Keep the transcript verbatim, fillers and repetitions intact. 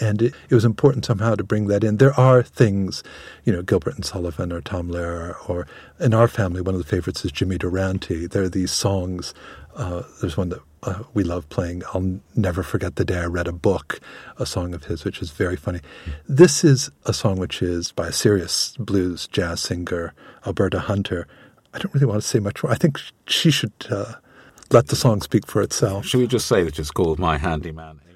And it, it was important somehow to bring that in. There are things, you know, Gilbert and Sullivan or Tom Lehrer, or in our family, one of the favorites is Jimmy Durante. There are these songs. Uh, there's one that uh, we love playing, I'll Never Forget the Day I Read a Book, a song of his, which is very funny. This is a song which is by a serious blues jazz singer, Alberta Hunter. I don't really want to say much more. I think she should uh, let the song speak for itself. Should we just say that it's called My Handyman?